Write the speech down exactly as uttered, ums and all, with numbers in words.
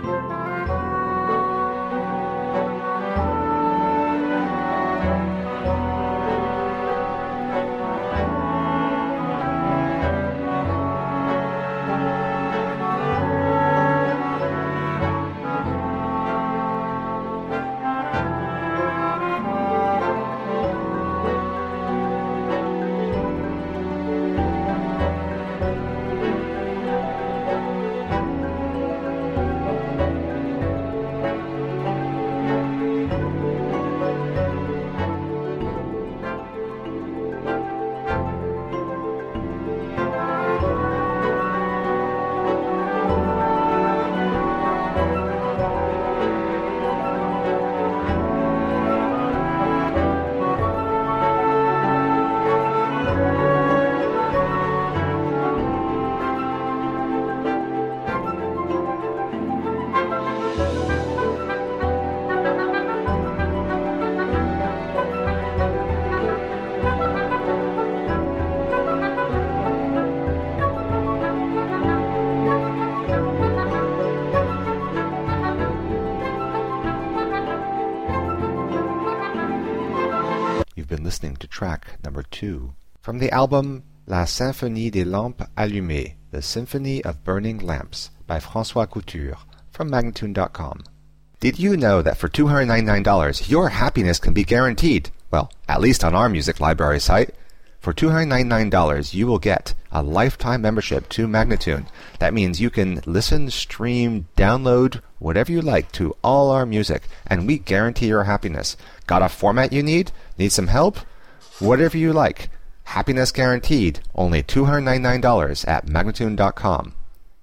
Listening to track number two from the album La Symphonie des Lampes Allumées, The Symphony of Burning Lamps by François Couture from Magnatune dot com. Did you know that for two hundred ninety-nine dollars your happiness can be guaranteed? Well, at least on our music library site. For two hundred ninety-nine dollars you will get a lifetime membership to Magnatune. That means you can listen, stream, download, whatever you like to all our music, and we guarantee your happiness. Got a format you need? Need some help? Whatever you like. Happiness guaranteed. Only two hundred ninety-nine dollars at Magnatune dot com.